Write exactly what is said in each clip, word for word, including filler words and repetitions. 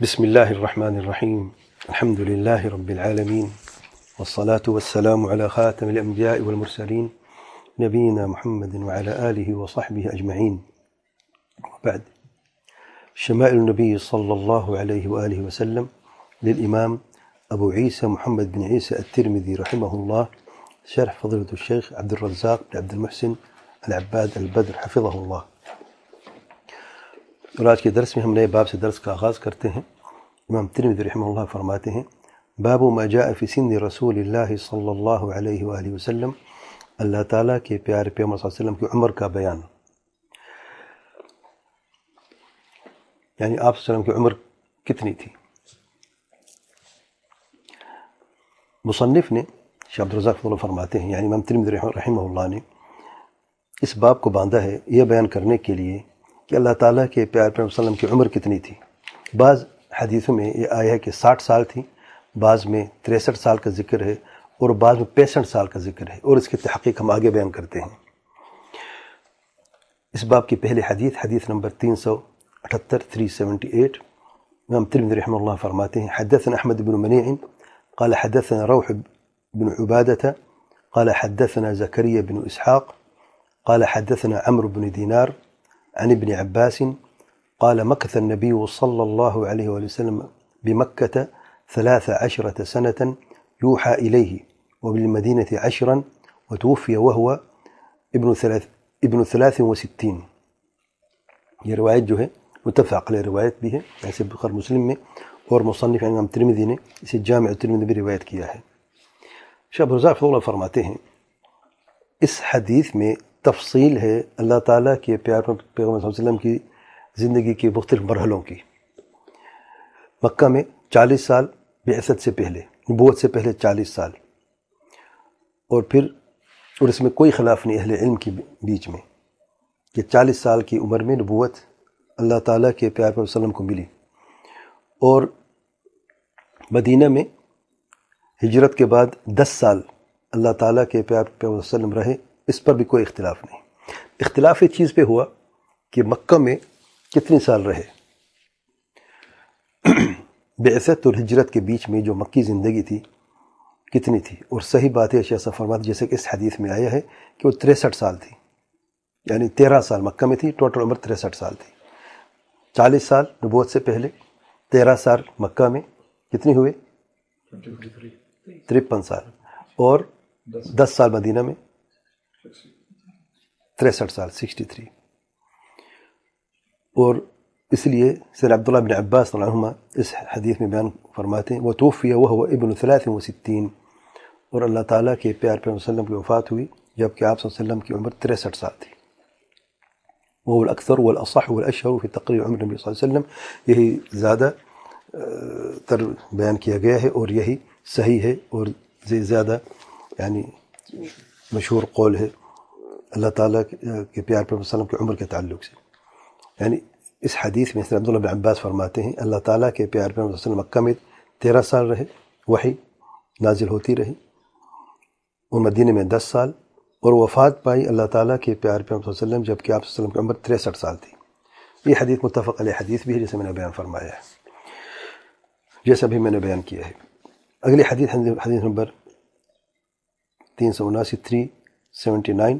بسم الله الرحمن الرحيم. الحمد لله رب العالمين، والصلاة والسلام على خاتم الأنبياء والمرسلين نبينا محمد وعلى آله وصحبه أجمعين. وبعد، شمائل النبي صلى الله عليه وآله وسلم للإمام أبو عيسى محمد بن عيسى الترمذي رحمه الله، شرح فضيلة الشيخ عبد الرزاق بن عبد المحسن العباد البدر حفظه الله. اور آج کے درس میں ہم نئے باب سے درس کا آغاز کرتے ہیں۔ امام ترمذی رحمہ اللہ فرماتے ہیں: باب ما جاء فی سن رسول اللہ صلی اللہ علیہ وآلہ وسلم، اللہ تعالیٰ کے پیارے پیغمبر صلی اللہ علیہ وسلم کی عمر کا بیان، یعنی آپ صلی اللہ علیہ وسلم کی عمر کتنی تھی۔ مصنف نے شیخ عبد الرزاق اللہ فرماتے ہیں، یعنی امام ترمذی رحمہ اللہ نے اس باب کو باندھا ہے یہ بیان کرنے کے لیے کہ اللہ تعالیٰ کے پیارے پیغمبر صلی اللہ علیہ وسلم کی عمر کتنی تھی۔ بعض حدیثوں میں یہ آیا ہے کہ ساٹھ سال تھی، بعض میں تریسٹھ سال کا ذکر ہے، اور بعض میں پینسٹھ سال کا ذکر ہے، اور اس کی تحقیق ہم آگے بیان کرتے ہیں۔ اس باب کی پہلی حدیث حدیث نمبر تین سو اٹھتر تھری سیونٹی ایٹ، امام ترمذی رحمہ اللہ فرماتے ہیں: حدثنا احمد بن منیع قال حدثنا روح بن عبادة قال حدثنا زكريا بن إسحاق قال حدثنا عمرو بن دينار عن ابن عباس قال مكث النبي صلى الله عليه وسلم بمكة ثلاث عشرة سنة يوحى إليه، وبالمدينة عشرا، وتوفي وهو ابن ثلاث ابن ثلاث وستين۔ یہ روایت جو ہے متفق علیہ روایت بھی ہے، ایسے بخاری مسلم میں، اور مصنف امام ترمذی نے اسے جامع ترمذی بھی روایت کیا ہے۔ شیخ عبد الرزاق اللہ فرماتے ہیں اس حدیث میں تفصیل ہے اللہ تعالیٰ کے پیارے پیغمبر صلی اللہ علیہ وسلم کی زندگی کے مختلف مرحلوں کی۔ مکہ میں چالیس سال بعثت سے پہلے، نبوت سے پہلے چالیس سال، اور پھر اور اس میں کوئی خلاف نہیں اہل علم کے بیچ میں کہ چالیس سال کی عمر میں نبوت اللہ تعالیٰ کے پیارے پیغمبر صلی اللہ علیہ وسلم کو ملی، اور مدینہ میں ہجرت کے بعد دس سال اللہ تعالیٰ کے پیارے پیغمبر صلی اللہ علیہ وسلم رہے۔ اس پر بھی کوئی اختلاف نہیں۔ اختلاف اس چیز پہ ہوا کہ مکہ میں کتنے سال رہے۔ بعثت اور ہجرت کے بیچ میں جو مکی زندگی تھی کتنی تھی، اور صحیح بات ہے شیخ فرماتے جیسے کہ اس حدیث میں آیا ہے کہ وہ تریسٹھ سال تھی، یعنی تیرہ سال مکہ میں تھی، ٹوٹل عمر تریسٹھ سال تھی۔ چالیس سال نبوت سے پہلے، تیرہ سال مکہ میں، کتنے ہوئے؟ ترپن سال، اور دس سال مدینہ میں، تریسٹھ سال، سکسٹی تھری۔ اور اس لیے سید عبداللہ بن عباس رضی اللہ عنہما اس حدیث میں بیان فرماتے ہیں: وتوفی وهو ابن ثلاث وستین، اور اللہ تعالیٰ کے پیارے پیغمبر صلی اللہ علیہ وسلم کی وفات ہوئی جبکہ آپ صلی اللہ علیہ وسلم کی عمر تریسٹھ سال تھی۔ وہ الاکثر والاصح والاشهر فی تقریر عمر نبی صلی اللہ علیہ وسلم، یہی زیادہ تر بیان کیا گیا ہے اور یہی صحیح ہے اور زیادہ یعنی مشہور قول ہے اللہ تعالیٰ کے پیارے پیغمبر صلی اللہ علیہ وسلم کی عمر کے تعلق سے۔ یعنی اس حدیث میں عبداللہ بن عباس فرماتے ہیں اللہ تعالیٰ کے پیارے پیغمبر صلی اللہ علیہ وسلم مکہ میں تیرہ سال رہے، وحی نازل ہوتی رہی، اور مدینہ میں دس سال، اور وفات پائی اللہ تعالیٰ کے پیارے پیغمبر صلی اللہ علیہ وسلم جبکہ آپ صلی اللہ علیہ وسلم کی عمر تریسٹھ سال تھی۔ یہ حدیث متفق علیہ حدیث بھی ہے جیسے میں نے بیان فرمایا ہے، جیسا بھی میں نے بیان کیا ہے۔ اگلی حدیث حدیث نمبر تین سو اناسی تھری سیونٹی نائن،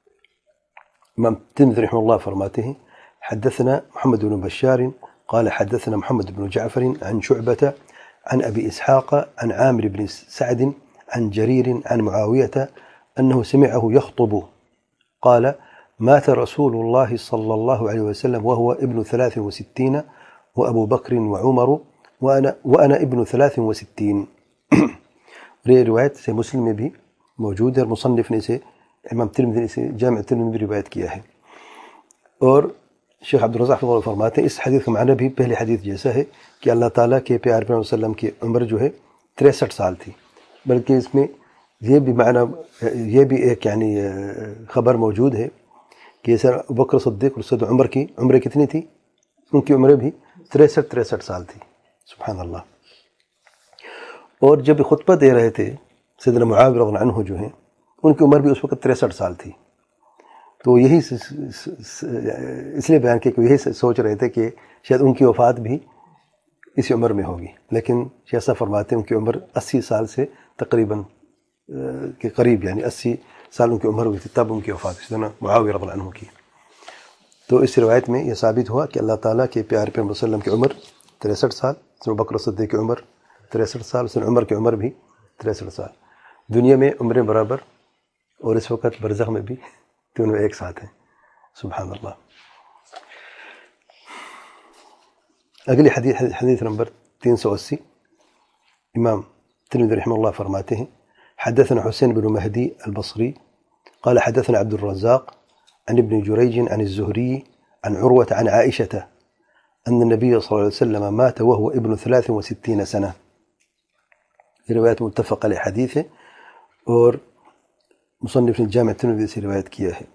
امام ترمذی رحمہ اللہ فرماتے ہیں: حدثنا محمد بن بشار قال حدثنا محمد بن جعفر عن شعبة عن أبي إسحاق عن عامر بن سعد عن جرير عن معاوية أنه سمعه يخطب قال: مات رسول الله صلى الله عليه وسلم وهو ابن ثلاث وستين، وأبو بكر وعمر وأنا, وأنا ابن ثلاث وستين۔ یہ روایت سے مسلم میں بھی موجود ہے، اور مصنف نے اسے امام ترمذی نے اسے جامع ترمذی بھی روایت کیا ہے۔ اور شیخ عبد الرزاق فرماتے ہیں اس حدیث کا معنی بھی پہلے حدیث جیسا ہے کہ اللہ تعالیٰ کے پیارے پیغمبر صلی اللہ علیہ وسلم کی عمر جو ہے تریسٹھ سال تھی، بلکہ اس میں یہ بھی معنی یہ بھی ایک یعنی خبر موجود ہے کہ سر ابوبکر صدیق اور سید عمر کی عمریں کتنی تھی، ان کی عمریں بھی تریسٹھ تریسٹھ سال تھی۔ سبحان اللہ۔ اور جب خطبہ دے رہے تھے سیدنا معاویہ رضی اللہ عنہ جو ہیں، ان کی عمر بھی اس وقت تریسٹھ سال تھی۔ تو یہی اس لیے بیان کیا کہ یہی سوچ رہے تھے کہ شاید ان کی وفات بھی اسی عمر میں ہوگی، لیکن شیخ صاحب فرماتے ہیں ان کی عمر اسی سال سے تقریباً کے قریب، یعنی اسی سال ان کی عمر ہوئی تھی تب ان کی وفات ہوئی تھی، معاویہ رضی اللہ عنہ کی۔ تو اس روایت میں یہ ثابت ہوا کہ اللہ تعالیٰ کے پیارے پیغمبر صلی اللہ علیہ وسلم کی عمر تریسٹھ سال، ابوبکر صدیق کی عمر تریسٹھ سال، سن عمر کی عمر بھی تریسٹھ سال، دنیا میں عمریں برابر، اور اس وقت برزخ میں بھی تینوں ایک ساتھ ہیں، سبحان اللہ۔ اگلی حدیث حدیث نمبر تین سو اسی، امام ترمذی رحمہ اللہ فرماتے ہیں حدثنا حسين بن مهدي البصري قال حدثنا عبد الرزاق عن ابن جريج عن الزهري عن عروة عن عائشة أن النبي صلى الله عليه وسلم مات وهو ابن ثلاث وستين سنة، روایت متفق علیہ حدیث ہے، اور مصنف نے جامع ترمذی سے روایت کیا ہے،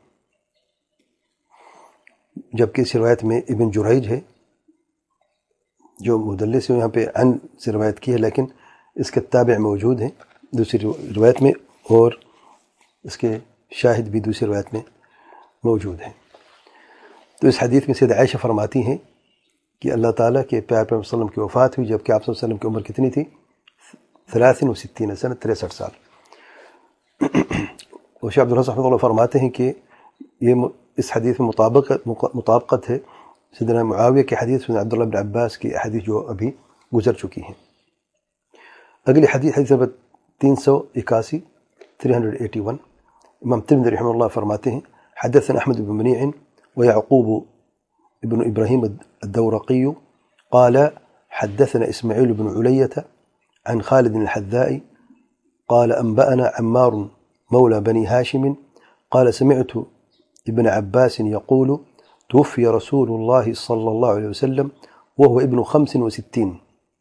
جبکہ اس روایت میں ابن جریج ہے جو مدلس ہے، یہاں پہ عن سے روایت کی ہے، لیکن اس کے تابع موجود ہیں دوسری روایت میں، اور اس کے شاہد بھی دوسری روایت میں موجود ہیں۔ تو اس حدیث میں سیدہ عائشہ فرماتی ہیں کہ اللہ تعالیٰ کے پیارے پیغمبر صلی اللہ علیہ وسلم کی وفات ہوئی جبکہ آپ صلی اللہ علیہ وسلم کی عمر کتنی تھی؟ ثلاث و ستین سنہ، تریسٹھ سال۔ اور شیخ عبدالرزاق رحمۃ اللہ فرماتے ہیں کہ یہ اس حدیث میں مطابقت مطابقت ہے سیدنا معاویہ کی حدیث میں عبداللہ بن عباس کی حدیث جو ابھی گزر چکی ہیں۔ اگلی حدیث حدیث نمبر تین سو اکاسی، تھری ہنڈریڈ ایٹی ون، امام ترمذی رحمہ اللہ فرماتے ہیں حدثنا احمد بن منیع ويعقوب ابن ابراہیم الدورقی قال حدثنا اسماعیل بن علیۃ عن خالد الحذاء قال انبأنا عمار مولى بني هاشم قال سمعت ابن عباس يقول توفي رسول الله صلى الله عليه وسلم وهو ابن خمس وستين۔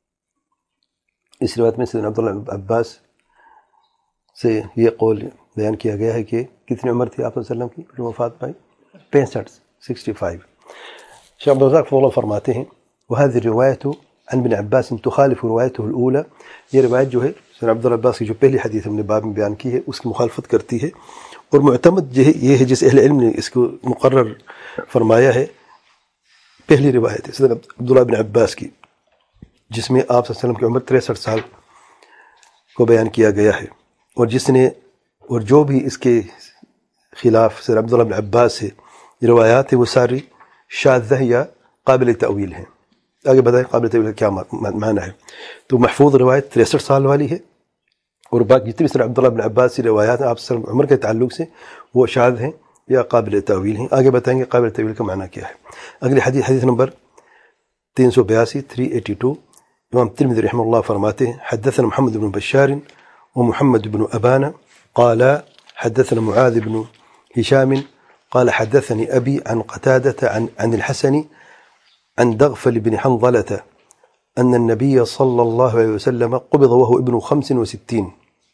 اس روایت میں سیدنا عبداللہ بن عباس سے یہ قول بیان کیا گیا ہے کہ کتنی عمر تھی آپ صلی اللہ علیہ وسلم کی جو وفات پائی؟ پینسٹھ، سکسٹی فائیو۔ شیخ عبدالرزاق رحمہ اللہ فرماتے ہیں وهذه الرواية عن ابن عباس تخالف روايته الأولى، یہ روایت جو ہے سیدنا عبداللہ عباس کی جو پہلی حدیث ہم نے باب میں بیان کی ہے اس کی مخالفت کرتی ہے، اور معتمد یہ ہے جس اہل علم نے اس کو مقرر فرمایا ہے، پہلی روایت ہے سیدنا عبداللہ بن عباس کی جس میں آپ صلی اللہ علیہ وسلم کی عمر تریسٹھ سال کو بیان کیا گیا ہے، اور جس نے اور جو بھی اس کے خلاف سیدنا عبداللہ بن عباس سے روایات ہیں وہ ساری شاذہ یا قابل تأویل ہیں۔ آگے بتائیں قابل تأویل کیا معنی ہے؟ تو محفوظ روایت تریسٹھ سال والی ہے، اور باقی جتنی بھی سیدنا عبداللہ بن عباس سے روایات ہیں آپ صلی اللہ علیہ وسلم عمر کے تعلق سے وہ شاذ ہیں یا قابل تأویل ہیں۔ آگے بتائیں گے قابل تأویل کا معنی کیا ہے۔ اگلی حدیث حدیث نمبر تین سو بیاسی، تھری ایٹی ٹو، امام ترمذی رحمہ اللہ فرماتے ہیں حدثنا محمد بن بشار ومحمد بن أبان قال حدثنا معاذ بن هشام قال حدثني أبي عن قتادة عن, عن الحسن عن دغفل بن حنظلة أن النبي صلى الله عليه وسلم قبض وهو ابن خمس وستين۔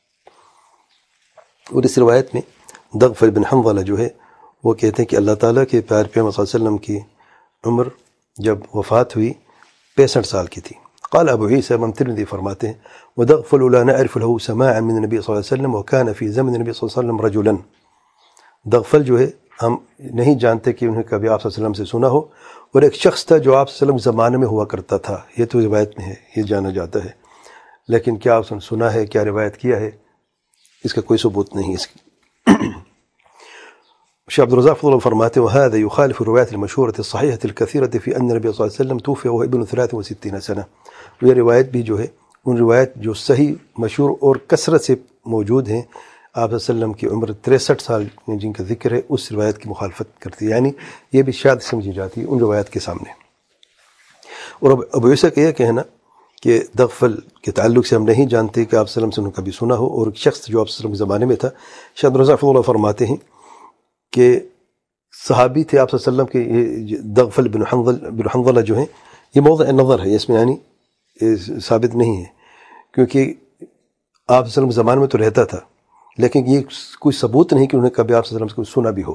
اور اس روایت میں دغفل بن حنظلہ جو ہے وہ کہتے ہیں کہ اللہ تعالیٰ کے پیارے پیغمبر صلی اللہ علیہ وسلم کی عمر جب وفات ہوئی پینسٹھ سال کی تھی۔ قال ابو عیسیٰ امام ترمذی فرماتے ہیں ودغفل لا نعرف له سماعا من النبي صلی اللہ علیہ وسلم وكان في زمن النبي صلی اللہ علیہ وسلم رجلا، دغفل جو ہے ہم نہیں جانتے کہ انہیں کبھی آپ صلی اللہ علیہ وسلم سے سنا ہو، اور ایک شخص تھا جو آپ صلی اللہ علیہ وسلم زمانے میں ہوا کرتا تھا، یہ تو روایت میں ہے، یہ جانا جاتا ہے، لیکن کیا آپ نے سنا ہے، کیا روایت کیا ہے، اس کا کوئی ثبوت نہیں اس کی۔ شیخ عبدالرزاق فضل فرماتے وهذا يخالف الروايات المشهورة الصحيحة الكثيرة في أن النبي صلى الله عليه وسلم توفي وهو ابن ثلاث وستين سنة، یہ روایت بھی جو ہے ان روایت جو صحیح مشہور اور کثرت سے موجود ہیں آپ صلی اللہ علیہ وسلم کی عمر تریسٹھ سال جن کا ذکر ہے اس روایت کی مخالفت کرتی ہے، یعنی یہ بھی شاذ سمجھی جاتی ہے ان روایت کے سامنے۔ اور اب ابو عیسیٰ کا یہ کہنا کہ دغفل کے تعلق سے ہم نہیں جانتے کہ آپ صلی اللہ علیہ وسلم سے کبھی سنا ہو، اور ایک شخص جو آپ صلی اللہ علیہ وسلم کے زمانے میں تھا، شیخ عبدالرزاق فضل فرماتے ہیں کہ صحابی تھے آپ صلی اللہ علیہ وسلم کے دغفل بن حنظل بن حنظلہ جو ہیں، یہ موضع نظر ہے، اس میں یعنی ثابت نہیں ہے، کیونکہ آپ صلی اللہ علیہ وسلم کے زمانے میں تو رہتا تھا، لیکن یہ کوئی ثبوت نہیں کہ انہیں کبھی آپ صلی اللہ علیہ وسلم سے سنا بھی ہو۔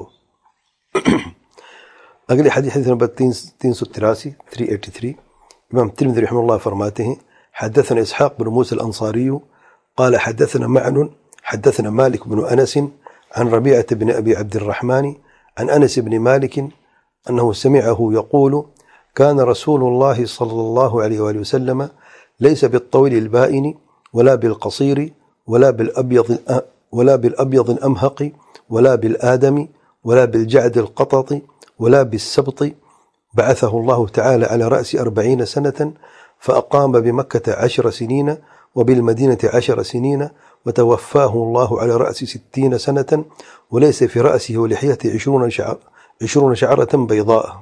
اگلی حدیث حدیث نمبر تین سو تراسی، تھری ایٹی تھری، امام ترمذی رحمہ اللہ فرماتے ہیں حدثنا اسحاق بن موسى الانصاری قال حدثنا معن حدثنا مالك بن انس عن ربيعة بن ابي عبد الرحمن عن انس بن مالك انه سمعه يقول كان رسول الله صلى الله عليه وآله وسلم ليس بالطويل البائن ولا بالقصير ولا بالأبيض ولا بالأبيض الأمهق ولا بالآدم ولا بالجعد القطط ولا بالسبط، بعثه الله تعالى على رأس أربعين سنة فأقام بمكة عشر سنين وبالمدينة عشر سنين، وتوفاه الله على رأس ستين سنة وليس في رأسه ولحيته عشرون شعر عشرون شعرة بيضاء.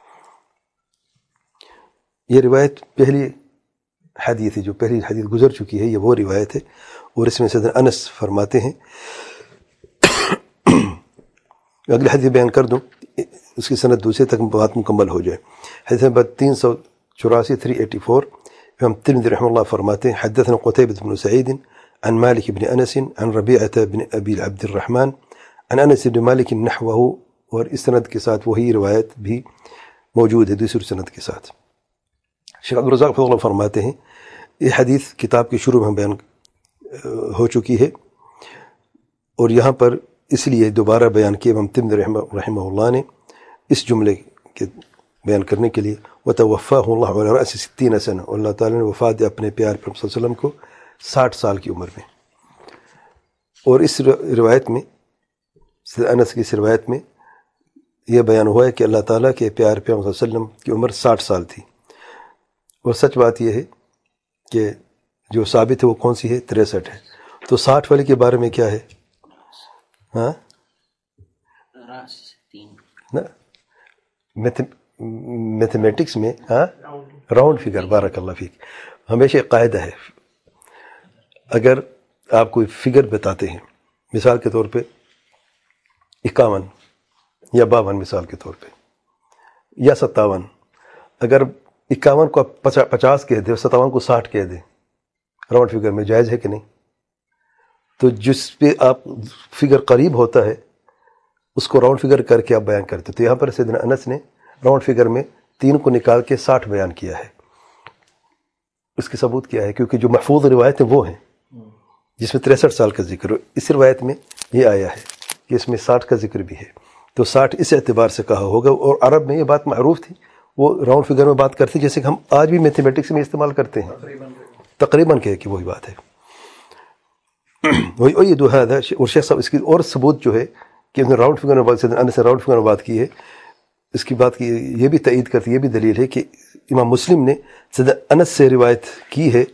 یہ روایت پہلی حدیث ہے جو پہلی حدیث گزر چکی ہے، یہ وہ روایت ہے، اور اس میں سیدنا انس فرماتے ہیں، اگلی حدیث بیان کر دوں اس کی سند دوسرے تک بات مکمل ہو جائے. حدیث نمبر تین سو چوراسی تھری ایٹی فور، امام ترمذی رحمہ اللہ فرماتے ہیں حدثنا قتيبة بن سعيد عن مالك بن أنس عن ربيعة بن أبي عبد الرحمن عن أنس بن مالك نحوه، اور اس سند کے ساتھ وہی روایت بھی موجود ہے دوسری سند کے ساتھ. شیخ عبدالرزاق فضل اللہ فرماتے ہیں یہ حدیث کتاب کے شروع میں بیان ہو چکی ہے، اور یہاں پر اس لیے دوبارہ بیان کیا امام ترمذی رحمہ اللہ نے اس جملے کے بیان کرنے کے لیے وَتَوَفَّاهُ اللَّهُ عَلَى رَأْسِ سِتِّينَ سَنَةً، اور اللہ تعالیٰ نے وفات دی اپنے پیار پر صلی اللہ علیہ وسلم کو ساٹھ سال کی عمر میں. اور اس روایت میں انس کی اس روایت میں یہ بیان ہوا ہے کہ اللہ تعالیٰ کے پیار پر صلی اللہ علیہ وسلم کی عمر ساٹھ سال تھی، اور سچ بات یہ ہے کہ جو ثابت ہے وہ کون سی ہے؟ تریسٹھ ہے. تو ساٹھ والے کے بارے میں کیا ہے؟ ہاں میتھمیٹکس میں ہاں راؤنڈ فگر، بارک اللہ فیک، ہمیشہ ایک قاعدہ ہے، اگر آپ کوئی فگر بتاتے ہیں مثال کے طور پہ اکاون یا باون مثال کے طور پہ یا ستاون، اگر اکاون کو آپ پچاس کہہ دیں اور ستاون کو ساٹھ کہہ دیں راؤنڈ فگر میں، جائز ہے کہ نہیں؟ تو جس پہ آپ فگر قریب ہوتا ہے اس کو راؤنڈ فگر کر کے آپ بیان کرتے. تو یہاں پر سیدنا انس نے راؤنڈ فگر میں تین کو نکال کے ساٹھ بیان کیا ہے. اس کی ثبوت کیا ہے؟ کیونکہ جو محفوظ روایتیں وہ ہیں جس میں تریسٹھ سال کا ذکر ہو. اس روایت میں یہ آیا ہے کہ اس میں ساٹھ کا ذکر بھی ہے، تو ساٹھ اس اعتبار سے کہا ہوگا. اور عرب میں یہ بات معروف تھی، وہ راؤنڈ فگر میں بات کرتے جیسے کہ ہم آج بھی میتھمیٹکس میں استعمال کرتے ہیں، تقریباً کہے کہ وہی بات ہے. وہی وہی دو ہے. اور شیخ صاحب اس کی اور ثبوت جو ہے کہ انہوں نے راؤنڈ فگر میں بات انس نے راؤنڈ فگر میں بات کی ہے، اس کی بات کی یہ بھی تائید کرتی، یہ بھی دلیل ہے کہ امام مسلم نے سیدنا انس سے روایت کی ہے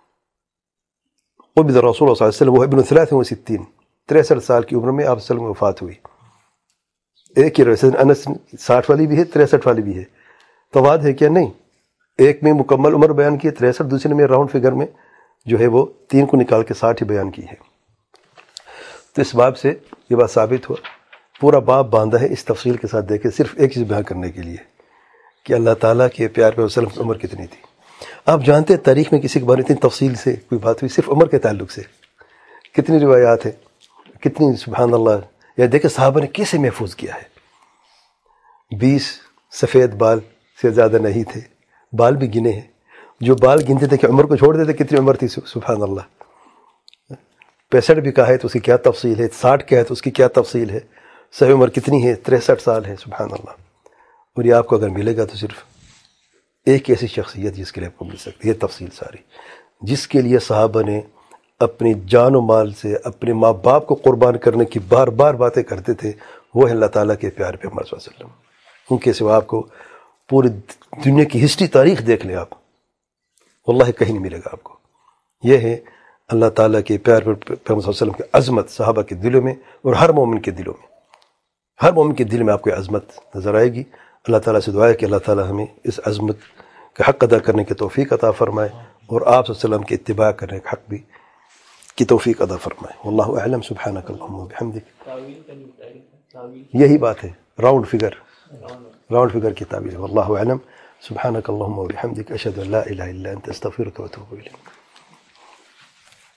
قبض رسول اللہ صلی اللہ علیہ وسلم وہ ابن ثلاث و ستین، تریسٹھ سال کی عمر میں آپ صلی اللہ علیہ وسلم وفات ہوئی. ایک ہی روایت سیدنا انس ساٹھ والی بھی ہے، تریسٹھ والی بھی ہے. تواد ہے کیا؟ نہیں. ایک میں مکمل عمر بیان کی ہے تریسٹھ، دوسرے میں راؤنڈ فگر میں جو ہے وہ تین کو نکال کے ساٹھ ہی بیان کی ہے. تو اس باب سے یہ بات ثابت ہوا، پورا باب باندھا ہے اس تفصیل کے ساتھ دیکھیں صرف ایک چیز بیان کرنے کے لیے کہ اللہ تعالیٰ کے پیار پہ وسلم کی عمر کتنی تھی. آپ جانتے ہیں تاریخ میں کسی کے بارے اتنی تفصیل سے کوئی بات ہوئی صرف عمر کے تعلق سے؟ کتنی روایات ہیں، کتنی سبحان اللہ. یا دیکھیں صحابہ نے کیسے محفوظ کیا ہے. بیس سفید بال سے زیادہ نہیں تھے، بال بھی گنے ہیں. جو بال گنتے تھے کہ عمر کو چھوڑ دیتے کتنی عمر تھی سبحان اللہ. پینسٹھ بھی کہا ہے تو اس کی کیا تفصیل ہے، ساٹھ کہا ہے تو اس کی کیا تفصیل ہے، صحیح عمر کتنی ہے؟ تریسٹھ سال ہے سبحان اللہ. اور یہ آپ کو اگر ملے گا تو صرف ایک ایسی شخصیت جس کے لیے آپ کو مل سکتی ہے تفصیل ساری، جس کے لیے صحابہ نے اپنی جان و مال سے اپنے ماں باپ کو قربان کرنے کی بار بار باتیں کرتے تھے، وہ ہے اللہ تعالیٰ کے پیار پہ محمد صلی اللہ علیہ وسلم. ان کے سوا آپ کو پوری دنیا کی ہسٹری تاریخ دیکھ لیں آپ، واللہ کہیں نہیں ملے گا آپ کو. یہ ہے اللہ تعالیٰ کے پیار پر محمد صلی اللہ علیہ وسلم کی عظمت صحابہ کے دلوں میں اور ہر مومن کے دلوں میں. ہر مومن کے دل میں آپ کو عظمت نظر آئے گی. اللہ تعالیٰ سے دعا ہے کہ اللہ تعالیٰ ہمیں اس عظمت کا حق ادا کرنے کی توفیق عطا فرمائے اور آپ صلی اللہ علیہ وسلم کی اتباع کرنے کا حق بھی کی توفیق عطا فرمائے. واللہ اعلم. سبحانک اللہم و بحمدک. یہی بات ہے راؤنڈ فگر، راؤنڈ فگر کی تعبیر ہے. واللہ اعلم. سبحانک اللہم و بحمدک. اشہد ان لا الہ الا انت استغفرک و اتوب الیک.